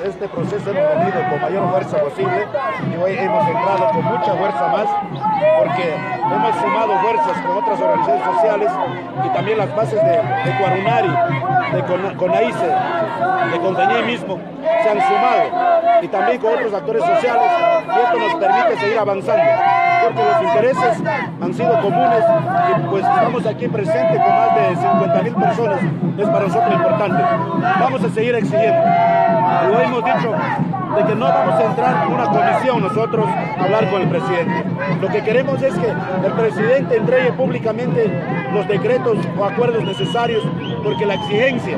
este proceso hemos venido con mayor fuerza posible y hoy hemos entrado con mucha fuerza más porque hemos sumado fuerzas con otras organizaciones sociales y también las bases de Cuarunari, de CONAICE, de Contañé mismo se han sumado y también con otros actores sociales y esto nos permite seguir avanzando porque los intereses han sido comunes y pues estamos aquí presentes con más de 50.000 personas, es para nosotros importante. Vamos a seguir exigiendo. Y hoy hemos dicho de que no vamos a entrar en una comisión nosotros a hablar con el presidente. Lo que queremos es que el presidente entregue públicamente los decretos o acuerdos necesarios porque la exigencia,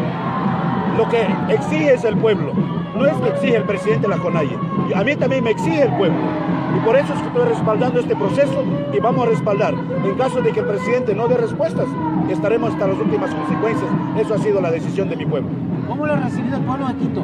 lo que exige es el pueblo. No es que exige el presidente la CONAIE, a mí también me exige el pueblo. Y por eso es que estoy respaldando este proceso y vamos a respaldar. En caso de que el presidente no dé respuestas, estaremos hasta las últimas consecuencias. Eso ha sido la decisión de mi pueblo. ¿Cómo lo ha recibido el pueblo de Quito?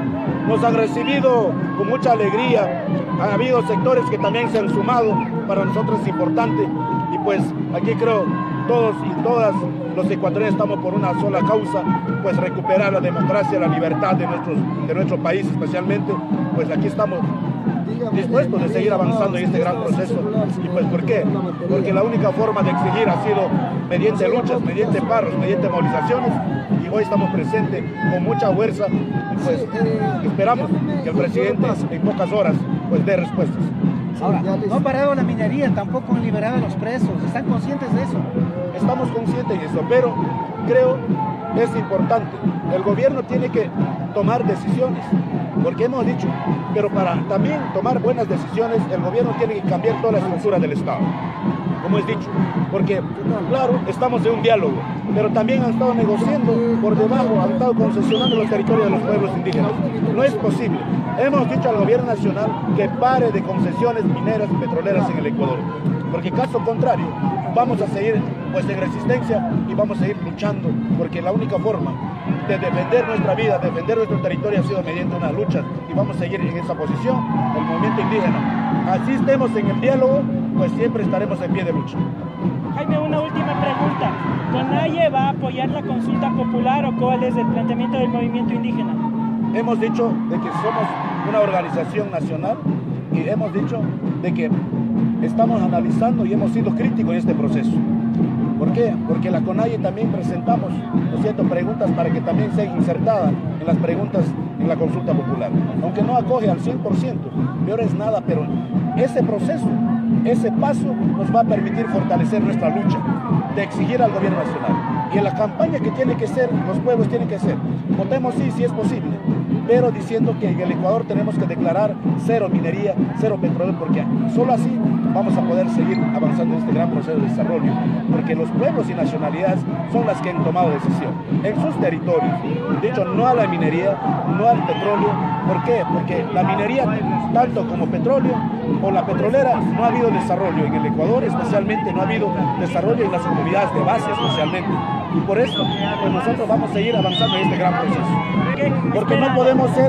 Nos han recibido con mucha alegría. Ha habido sectores que también se han sumado. Para nosotros es importante. Y pues aquí creo todos y todas los ecuatorianos estamos por una sola causa, pues recuperar la democracia, la libertad de nuestro país especialmente. Pues aquí estamos dispuestos de seguir avanzando en este gran proceso. ¿Y pues por qué? Porque la única forma de exigir ha sido mediante luchas, mediante paros, mediante movilizaciones y hoy estamos presentes con mucha fuerza y pues esperamos que el presidente en pocas horas pues dé respuestas. Ahora, no han parado la minería, tampoco han liberado a los presos, ¿están conscientes de eso? Estamos conscientes de eso, pero creo que es importante. El gobierno tiene que tomar decisiones, porque hemos dicho, pero para también tomar buenas decisiones, el gobierno tiene que cambiar toda la estructura del Estado, como es dicho, porque, claro, estamos en un diálogo, pero también han estado negociando por debajo, han estado concesionando los territorios de los pueblos indígenas. No es posible. Hemos dicho al gobierno nacional que pare de concesiones mineras y petroleras en el Ecuador, porque caso contrario, vamos a seguir pues en resistencia y vamos a seguir luchando, porque la única forma de defender nuestra vida, defender nuestro territorio ha sido mediante una lucha y vamos a seguir en esa posición, el movimiento indígena. Así estemos en el diálogo, pues siempre estaremos en pie de lucha. Jaime, una última pregunta. ¿CONAIE va a apoyar la consulta popular o cuál es el planteamiento del movimiento indígena? Hemos dicho de que somos una organización nacional y hemos dicho de que estamos analizando y hemos sido críticos en este proceso. ¿Por qué? Porque la CONAIE también presentamos, ¿no es cierto?, preguntas para que también sea insertada en las preguntas en la consulta popular. Aunque no acoge al 100%, peor es nada, pero ese proceso, ese paso nos va a permitir fortalecer nuestra lucha de exigir al gobierno nacional. Y en la campaña que tiene que ser, los pueblos tienen que ser, votemos sí, si es posible, pero diciendo que en el Ecuador tenemos que declarar cero minería, cero petróleo, porque solo así vamos a poder seguir avanzando en este gran proceso de desarrollo, porque los pueblos y nacionalidades son las que han tomado decisión en sus territorios, dicho no a la minería, no al petróleo. ¿Por qué? Porque la minería, tanto como petróleo o la petrolera, no ha habido desarrollo en el Ecuador, especialmente no ha habido desarrollo en las comunidades de base especialmente. Y por eso pues nosotros vamos a seguir avanzando en este gran proceso. Porque no podemos ser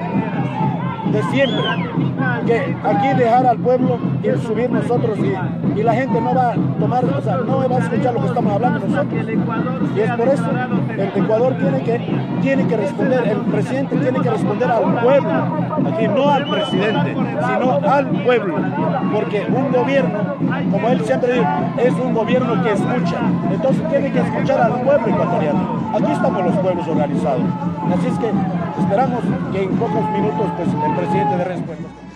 de siempre, que aquí dejar al pueblo y subir nosotros y la gente no va a tomar, o sea, no va a escuchar lo que estamos hablando nosotros. Y es por eso, el Ecuador tiene que responder, el presidente tiene que responder al pueblo, aquí no al presidente, sino al pueblo, porque un gobierno, como él siempre dice, es un gobierno que escucha, entonces tiene que escuchar al pueblo ecuatoriano. Aquí estamos los pueblos organizados, así es que esperamos que en pocos minutos pues, el presidente dé respuesta.